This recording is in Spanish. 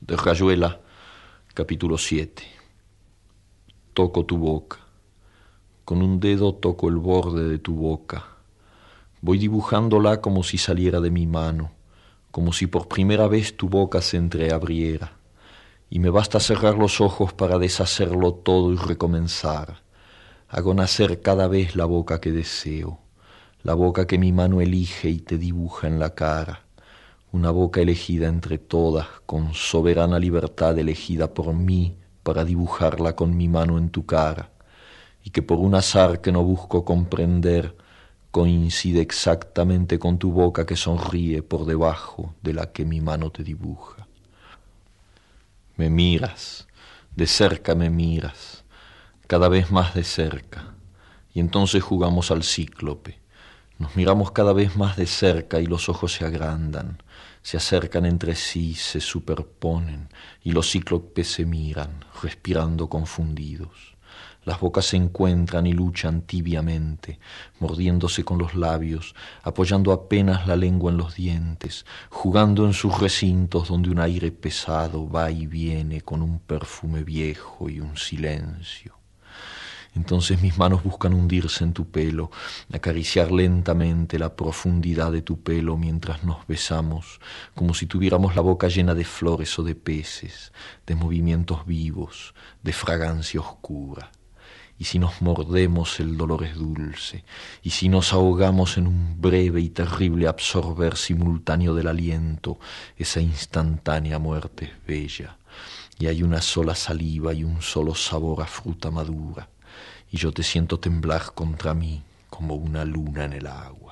de Rayuela, capítulo 7. Toco tu boca. Con un dedo toco el borde de tu boca. Voy dibujándola como si saliera de mi mano, como si por primera vez tu boca se entreabriera. Y me basta cerrar los ojos para deshacerlo todo y recomenzar. Hago nacer cada vez la boca que deseo, la boca que mi mano elige y te dibuja en la cara. Una boca elegida entre todas, con soberana libertad elegida por mí para dibujarla con mi mano en tu cara, y que por un azar que no busco comprender, coincide exactamente con tu boca que sonríe por debajo de la que mi mano te dibuja. Me miras, de cerca me miras, cada vez más de cerca, y entonces jugamos al cíclope. Nos miramos cada vez más de cerca y los ojos se agrandan, se acercan entre sí, se superponen, y los cíclopes se miran, respirando confundidos. Las bocas se encuentran y luchan tibiamente, mordiéndose con los labios, apoyando apenas la lengua en los dientes, jugando en sus recintos donde un aire pesado va y viene con un perfume viejo y un silencio. Entonces mis manos buscan hundirse en tu pelo, acariciar lentamente la profundidad de tu pelo mientras nos besamos, como si tuviéramos la boca llena de flores o de peces, de movimientos vivos, de fragancia oscura. Y si nos mordemos el dolor es dulce, y si nos ahogamos en un breve y terrible absorber simultáneo del aliento, esa instantánea muerte es bella, y hay una sola saliva y un solo sabor a fruta madura, y yo te siento temblar contra mí como una luna en el agua.